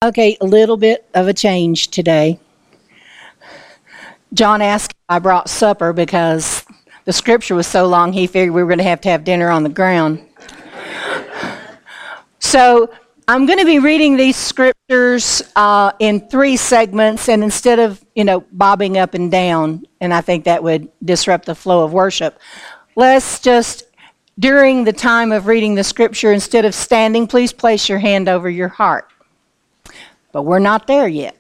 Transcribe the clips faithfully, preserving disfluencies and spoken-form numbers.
Okay, a little bit of a change today. John asked if I brought supper because the scripture was so long he figured we were going to have to have dinner on the ground. So I'm going to be reading these scriptures uh, in three segments, and instead of, you know, bobbing up and down, and I think that would disrupt the flow of worship, let's just, during the time of reading the scripture, instead of standing, please place your hand over your heart. But we're not there yet.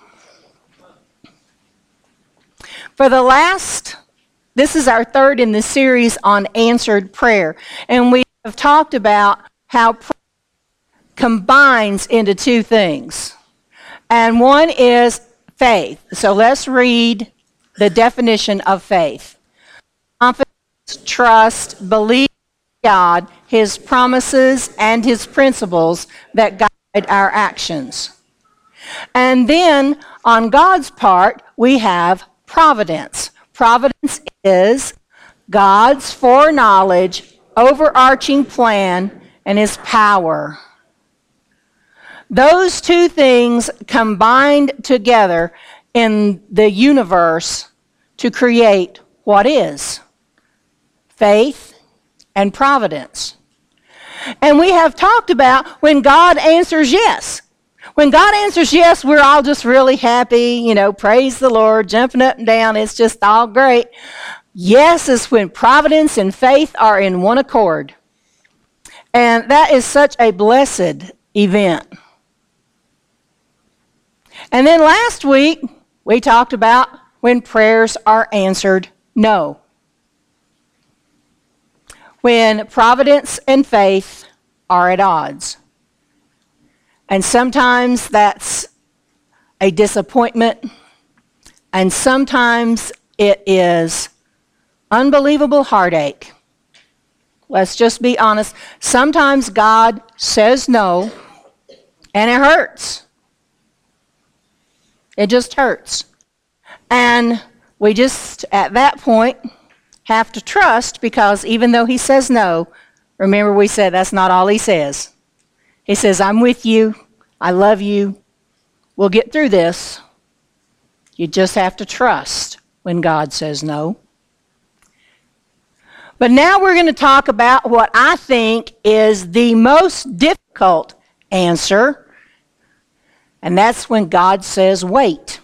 For the last, this is our third in the series on answered prayer. And we have talked about how prayer combines into two things. And one is faith. So let's read the definition of faith. Confidence, trust, belief in God, His promises, and His principles that guide our actions. And then, on God's part, we have providence. Providence is God's foreknowledge, overarching plan, and His power. Those two things combined together in the universe to create what is faith and providence. And we have talked about when God answers yes. When God answers yes, we're all just really happy, you know, praise the Lord, jumping up and down. It's just all great. Yes is when providence and faith are in one accord. And that is such a blessed event. And then last week, we talked about when prayers are answered no. When providence and faith are at odds. And sometimes that's a disappointment, and sometimes it is unbelievable heartache. Let's just be honest. Sometimes God says no, and it hurts. It just hurts. And we just, at that point, have to trust, because even though He says no, remember we said that's not all He says. He says, I'm with you. I love you. We'll get through this. You just have to trust when God says no. But now we're going to talk about what I think is the most difficult answer, and that's when God says wait.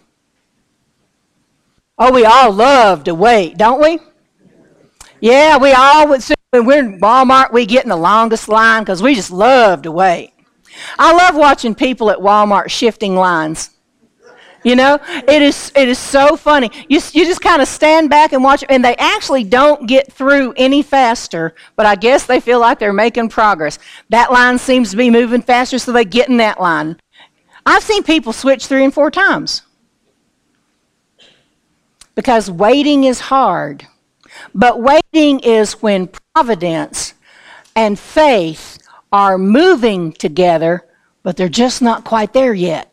Oh, we all love to wait, don't we? Yeah, we all would. When we're in Walmart, we get in the longest line because we just love to wait. I love watching people at Walmart shifting lines. You know, it is it is so funny. You you just kind of stand back and watch, and they actually don't get through any faster, but I guess they feel like they're making progress. That line seems to be moving faster, so they get in that line. I've seen people switch three and four times because waiting is hard. But waiting is when providence and faith are moving together, but they're just not quite there yet.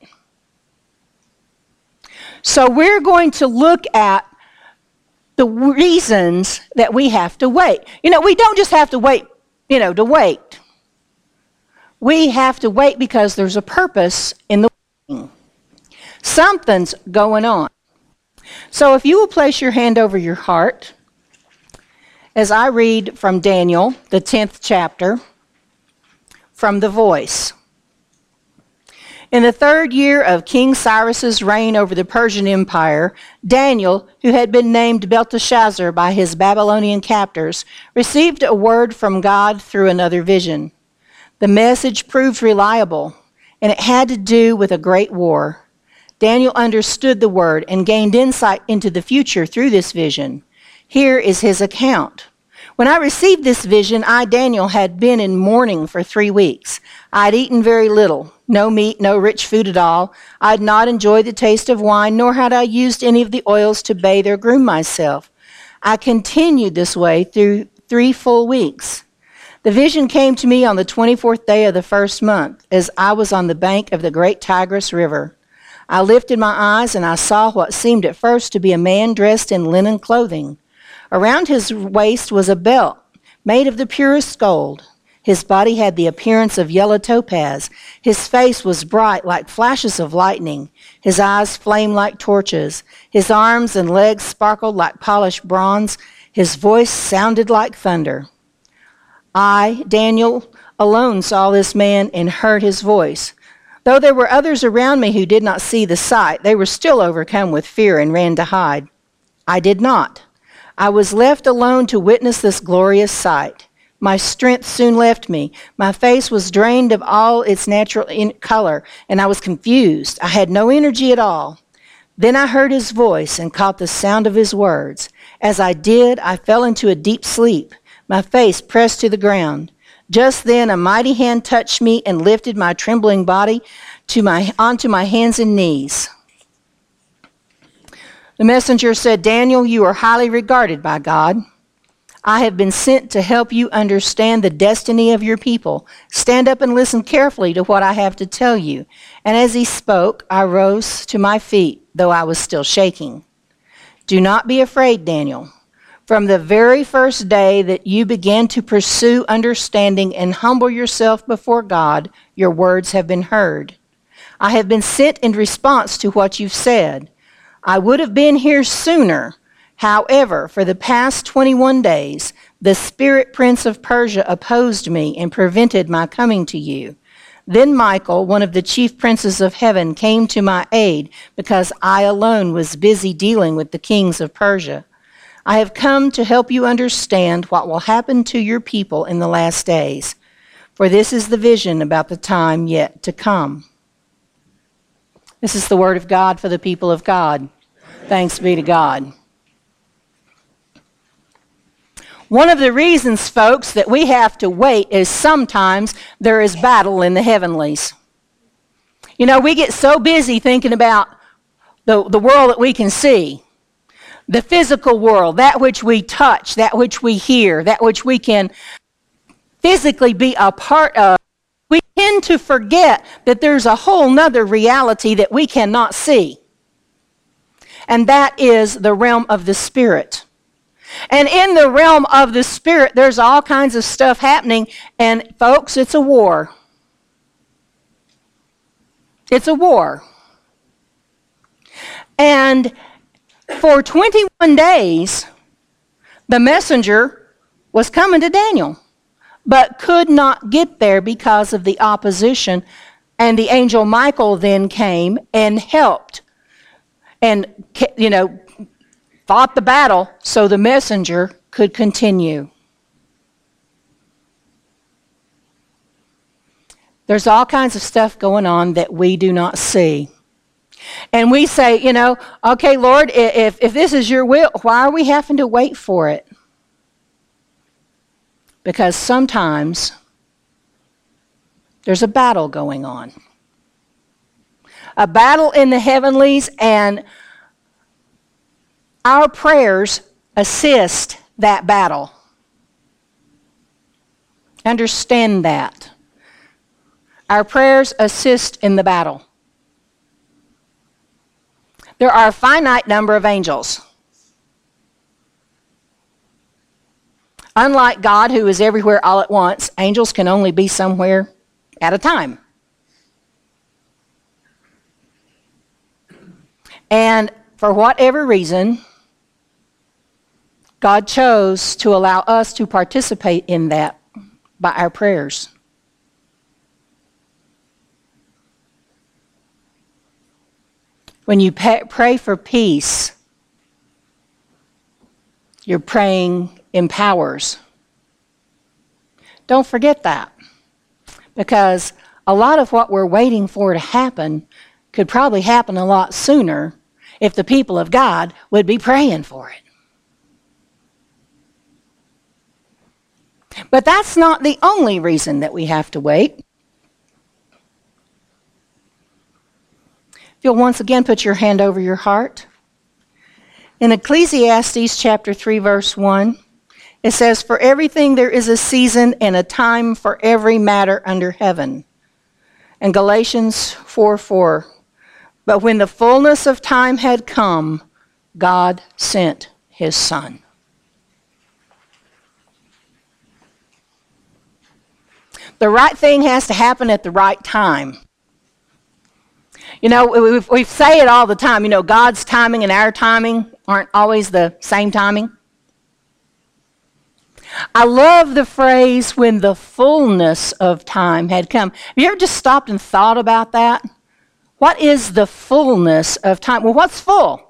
So we're going to look at the reasons that we have to wait. You know, we don't just have to wait, you know, to wait. We have to wait because there's a purpose in the waiting. Something's going on. So if you will place your hand over your heart, as I read from Daniel, the tenth chapter, from The Voice. In the third year of King Cyrus's reign over the Persian Empire, Daniel, who had been named Belteshazzar by his Babylonian captors, received a word from God through another vision. The message proved reliable, and it had to do with a great war. Daniel understood the word and gained insight into the future through this vision. Here is his account. When I received this vision, I, Daniel, had been in mourning for three weeks. I had eaten very little, no meat, no rich food at all. I had not enjoyed the taste of wine, nor had I used any of the oils to bathe or groom myself. I continued this way through three full weeks. The vision came to me on the twenty-fourth day of the first month, as I was on the bank of the great Tigris River. I lifted my eyes, and I saw what seemed at first to be a man dressed in linen clothing. Around his waist was a belt made of the purest gold. His body had the appearance of yellow topaz. His face was bright like flashes of lightning. His eyes flamed like torches. His arms and legs sparkled like polished bronze. His voice sounded like thunder. I, Daniel, alone saw this man and heard his voice. Though there were others around me who did not see the sight, they were still overcome with fear and ran to hide. I did not. I was left alone to witness this glorious sight. My strength soon left me. My face was drained of all its natural in- color, and I was confused. I had no energy at all. Then I heard his voice and caught the sound of his words. As I did, I fell into a deep sleep, my face pressed to the ground. Just then a mighty hand touched me and lifted my trembling body to my, onto my hands and knees. The messenger said, Daniel, you are highly regarded by God. I have been sent to help you understand the destiny of your people. Stand up and listen carefully to what I have to tell you. And as he spoke, I rose to my feet, though I was still shaking. Do not be afraid, Daniel. From the very first day that you began to pursue understanding and humble yourself before God, your words have been heard. I have been sent in response to what you've said. I would have been here sooner. However, for the past twenty-one days, the spirit prince of Persia opposed me and prevented my coming to you. Then Michael, one of the chief princes of heaven, came to my aid because I alone was busy dealing with the kings of Persia. I have come to help you understand what will happen to your people in the last days, for this is the vision about the time yet to come. This is the word of God for the people of God. Thanks be to God. One of the reasons, folks, that we have to wait is sometimes there is battle in the heavenlies. You know, we get so busy thinking about the, the world that we can see, the physical world, that which we touch, that which we hear, that which we can physically be a part of. We tend to forget that there's a whole nother reality that we cannot see. And that is the realm of the Spirit. And in the realm of the Spirit, there's all kinds of stuff happening. And folks, it's a war. It's a war. And for twenty-one days, the messenger was coming to Daniel, but could not get there because of the opposition. And the angel Michael then came and helped and, you know, fought the battle so the messenger could continue. There's all kinds of stuff going on that we do not see. And we say, you know, okay, Lord, if, if this is your will, why are we having to wait for it? Because sometimes there's a battle going on. A battle in the heavenlies, and our prayers assist that battle. Understand that. Our prayers assist in the battle. There are a finite number of angels. Unlike God, who is everywhere all at once, angels can only be somewhere at a time. And for whatever reason, God chose to allow us to participate in that by our prayers. When you pray for peace, you're praying in powers. Don't forget that, because a lot of what we're waiting for to happen could probably happen a lot sooner if the people of God would be praying for it. But that's not the only reason that we have to wait. If you'll once again put your hand over your heart. In Ecclesiastes chapter three, verse one, it says, "For everything there is a season and a time for every matter under heaven." And Galatians four four, "But when the fullness of time had come, God sent his Son." The right thing has to happen at the right time. You know, we, we say it all the time. You know, God's timing and our timing aren't always the same timing. I love the phrase, when the fullness of time had come. Have you ever just stopped and thought about that? What is the fullness of time? Well, what's full?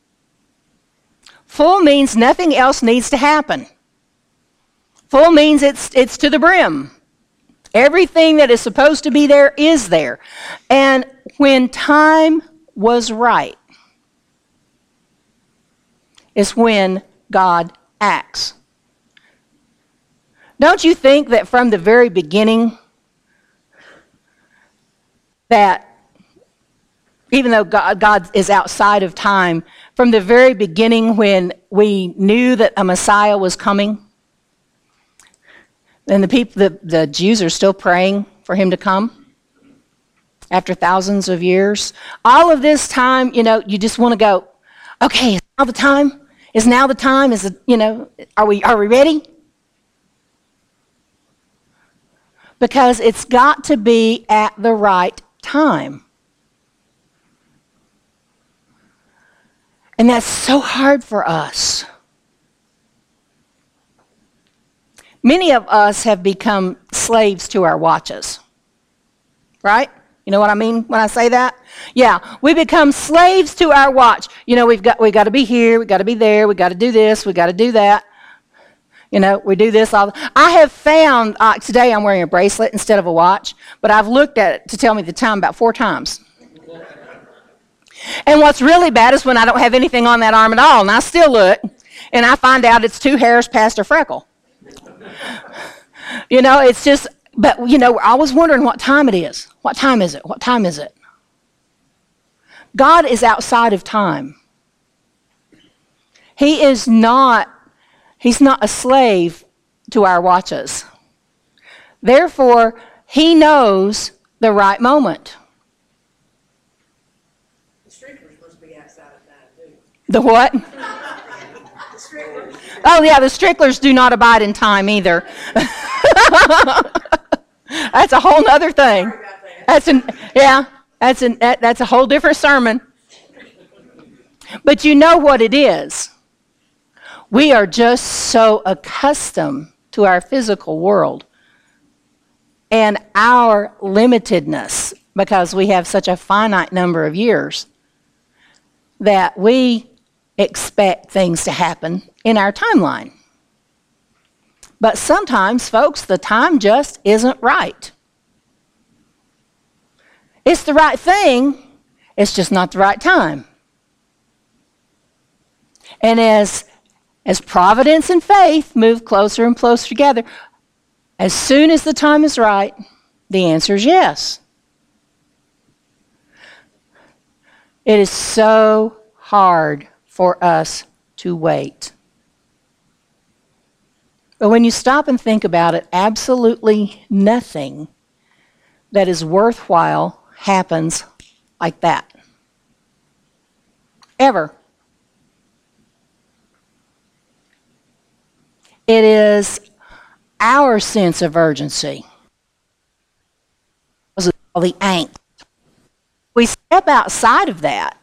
Full means nothing else needs to happen. Full means it's it's to the brim. Everything that is supposed to be there is there. And when time was right is when God acts. Don't you think that from the very beginning that even though God, God is outside of time, from the very beginning when we knew that a Messiah was coming, and the people, the, the Jews are still praying for him to come after thousands of years. All of this time, you know, you just want to go, okay, is now the time? Is now the time? Is it, you know, are we are we ready? Because it's got to be at the right time. And that's so hard for us. Many of us have become slaves to our watches. Right? You know what I mean when I say that? Yeah, we become slaves to our watch. You know, we've got we got to be here, we got to be there, we got to do this, we got to do that. You know, we do this all. I have found uh, today I'm wearing a bracelet instead of a watch, but I've looked at it to tell me the time about four times. And what's really bad is when I don't have anything on that arm at all, and I still look, and I find out it's two hairs past a freckle. You know, it's just, but, you know, we're always wondering what time it is. What time is it? What time is it? God is outside of time. He is not, he's not a slave to our watches. Therefore, he knows the right moment. The strictures must be outside of time, too. The what? The strictures. Oh, yeah, the stricklers do not abide in time either. That's a whole other thing. Sorry about that. That's an yeah. That's an that, that's a whole different sermon. But you know what it is. We are just so accustomed to our physical world and our limitedness because we have such a finite number of years that we expect things to happen in our timeline. But sometimes, folks, the time just isn't right. It's the right thing, it's just not the right time. And as, as providence and faith move closer and closer together, as soon as the time is right, the answer is yes. It is so hard for us to wait. But when you stop and think about it, absolutely nothing that is worthwhile happens like that. Ever. It is our sense of urgency. All the angst. We step outside of that.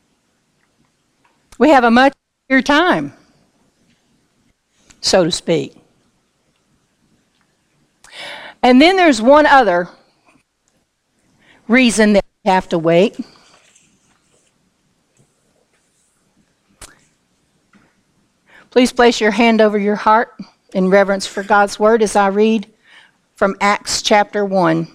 We have a much easier time, so to speak. And then there's one other reason that we have to wait. Please place your hand over your heart in reverence for God's word as I read from Acts chapter one.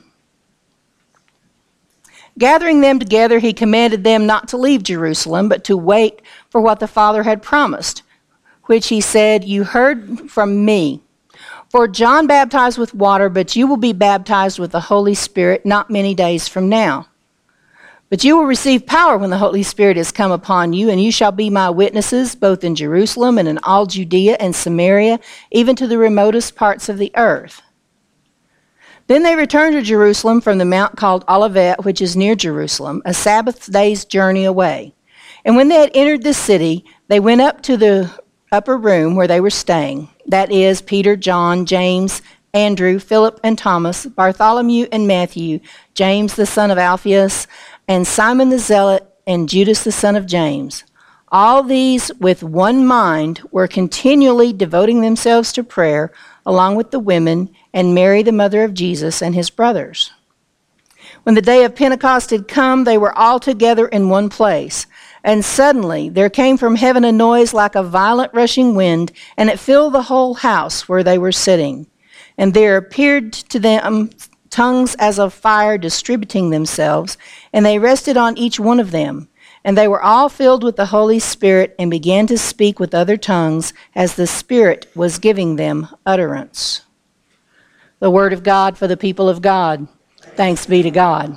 Gathering them together, he commanded them not to leave Jerusalem, but to wait for what the Father had promised, which he said, "You heard from me. For John baptized with water, but you will be baptized with the Holy Spirit not many days from now. But you will receive power when the Holy Spirit has come upon you, and you shall be my witnesses both in Jerusalem and in all Judea and Samaria, even to the remotest parts of the earth." Then they returned to Jerusalem from the mount called Olivet, which is near Jerusalem, a Sabbath day's journey away. And when they had entered the city, they went up to the upper room where they were staying. That is, Peter, John, James, Andrew, Philip and Thomas, Bartholomew and Matthew, James the son of Alphaeus, and Simon the Zealot, and Judas the son of James. All these with one mind were continually devoting themselves to prayer, along with the women, and Mary the mother of Jesus and his brothers. When the day of Pentecost had come, they were all together in one place. And suddenly there came from heaven a noise like a violent rushing wind, and it filled the whole house where they were sitting. And there appeared to them tongues as of fire distributing themselves, and they rested on each one of them. And they were all filled with the Holy Spirit and began to speak with other tongues as the Spirit was giving them utterance. The word of God for the people of God. Thanks be to God.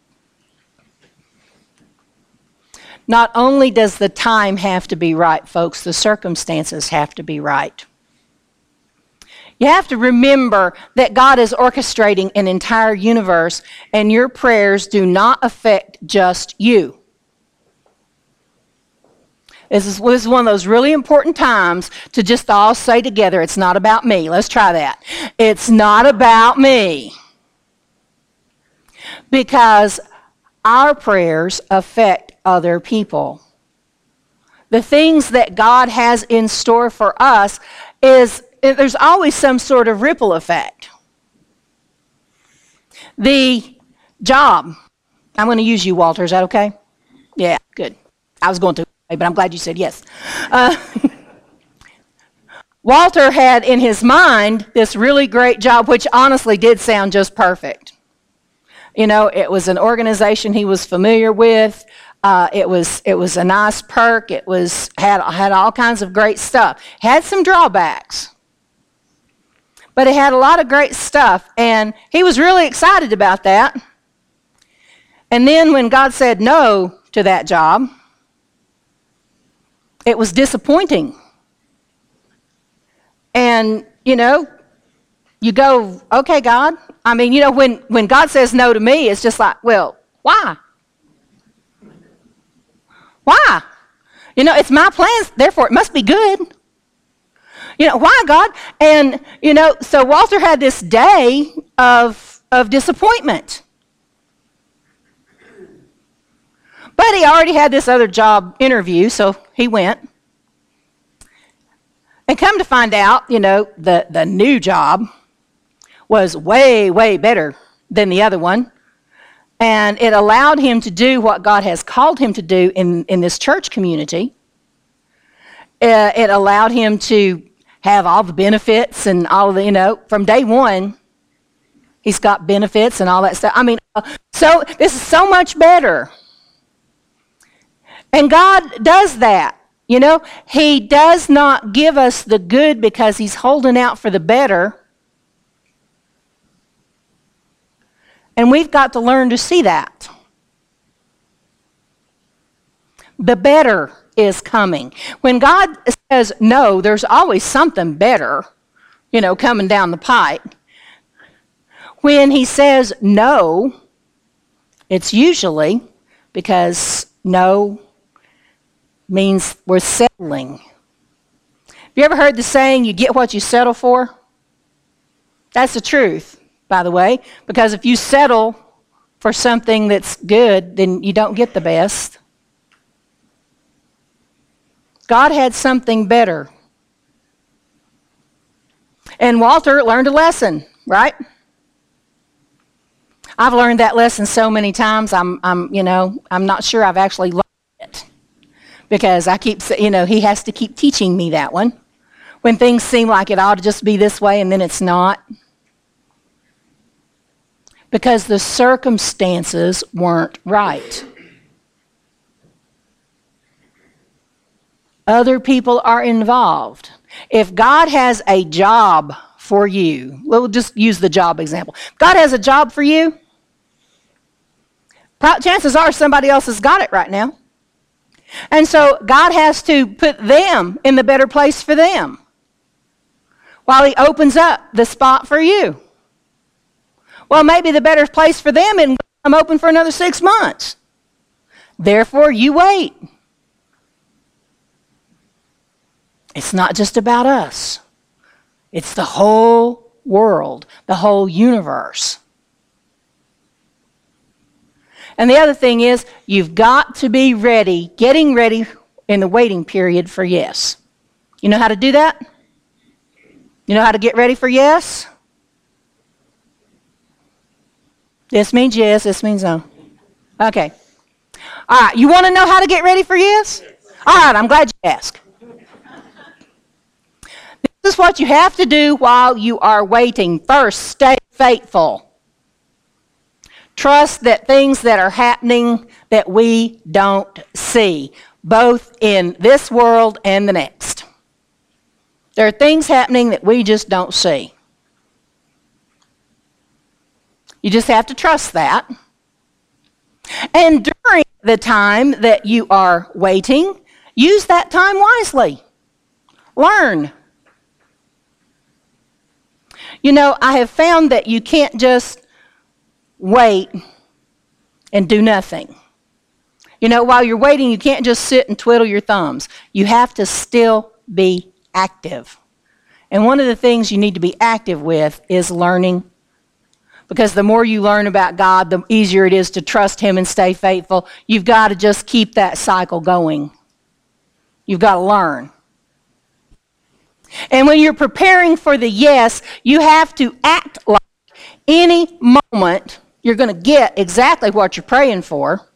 Not only does the time have to be right, folks, the circumstances have to be right. You have to remember that God is orchestrating an entire universe, and your prayers do not affect just you. This is, this is one of those really important times to just all say together, it's not about me. Let's try that. It's not about me. Because our prayers affect other people. The things that God has in store for us is, there's always some sort of ripple effect. The job. I'm going to use you, Walter. Is that okay? Yeah, good. I was going to, but I'm glad you said yes. Uh, Walter had in his mind this really great job, which honestly did sound just perfect. You know, it was an organization he was familiar with. Uh, it was it was a nice perk. It was had had all kinds of great stuff. Had some drawbacks, but it had a lot of great stuff, and he was really excited about that. And then when God said no to that job, it was disappointing. And you know, you go, okay, God. I mean, you know, when when God says no to me, it's just like, well, why? Why? You know, it's my plans, therefore it must be good. You know, why, God? And, you know, so Walter had this day of, of disappointment. But he already had this other job interview, so he went. And come to find out, you know, the, the new job was way, way better than the other one. And it allowed him to do what God has called him to do in, in this church community. Uh, it allowed him to have all the benefits and all of the, you know, from day one, he's got benefits and all that stuff. I mean, so this is so much better. And God does that. You know, he does not give us the good because he's holding out for the better. And we've got to learn to see that. The better is coming. When God says no, there's always something better, you know, coming down the pipe. When he says no, it's usually because no means we're settling. Have you ever heard the saying, you get what you settle for? That's the truth, by the way, because if you settle for something that's good, then you don't get the best. God had something better. And Walter learned a lesson, right? I've learned that lesson so many times, I'm, I'm, you know, I'm not sure I've actually learned it. Because I keep, you know, he has to keep teaching me that one. When things seem like it ought to just be this way and then it's not. Because the circumstances weren't right. Other people are involved. If God has a job for you, we'll just use the job example. God has a job for you, chances are somebody else has got it right now. And so God has to put them in the better place for them while he opens up the spot for you. Well, maybe the better place for them isn't I'm open for another six months. Therefore, you wait. It's not just about us. It's the whole world, the whole universe. And the other thing is, you've got to be ready, getting ready in the waiting period for yes. You know how to do that? You know how to get ready for yes? This means yes, this means no. Okay. All right, you want to know how to get ready for yes? All right, I'm glad you asked. This is what you have to do while you are waiting. First, stay faithful. Trust that things that are happening that we don't see, both in this world and the next. There are things happening that we just don't see. You just have to trust that. And during the time that you are waiting, use that time wisely. Learn. You know, I have found that you can't just wait and do nothing. You know, while you're waiting, you can't just sit and twiddle your thumbs. You have to still be active. And one of the things you need to be active with is learning. Because the more you learn about God, the easier it is to trust Him and stay faithful. You've got to just keep that cycle going. You've got to learn. And when you're preparing for the yes, you have to act like any moment you're going to get exactly what you're praying for.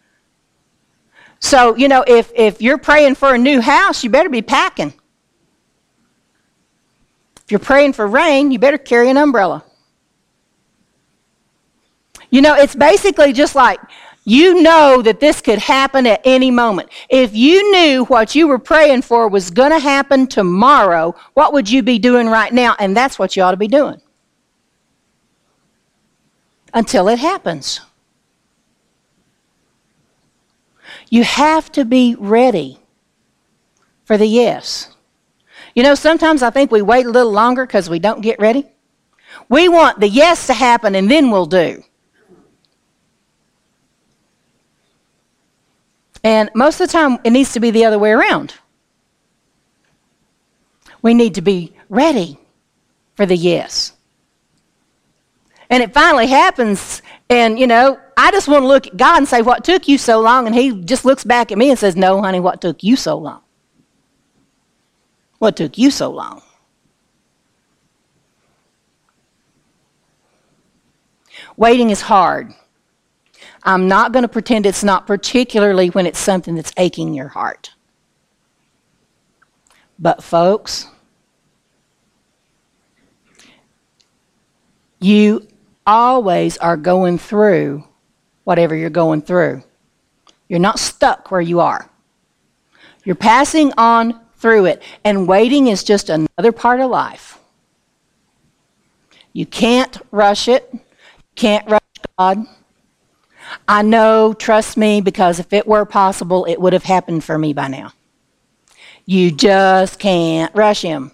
So, you know, if, if you're praying for a new house, you better be packing. If you're praying for rain, you better carry an umbrella. You know, it's basically just like, you know that this could happen at any moment. If you knew what you were praying for was going to happen tomorrow, what would you be doing right now? And that's what you ought to be doing. Until it happens. You have to be ready for the yes. You know, sometimes I think we wait a little longer because we don't get ready. We want the yes to happen and then we'll do. And most of the time, it needs to be the other way around. We need to be ready for the yes. And it finally happens, and, you know, I just want to look at God and say, what took you so long? And He just looks back at me and says, no, honey, what took you so long? What took you so long? Waiting is hard. I'm not going to pretend it's not, particularly when it's something that's aching your heart. But folks, you always are going through whatever you're going through. You're not stuck where you are. You're passing on through it, and waiting is just another part of life. You can't rush it. You can't rush God. I know, trust me, because if it were possible, it would have happened for me by now. You just can't rush Him.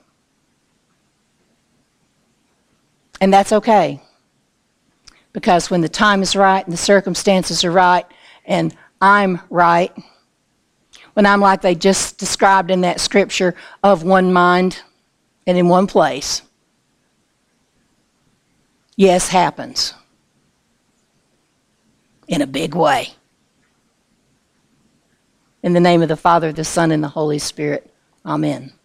And that's okay. Because when the time is right and the circumstances are right and I'm right, when I'm like they just described in that scripture, of one mind and in one place, yes happens. In a big way. In the name of the Father, the Son, and the Holy Spirit. Amen.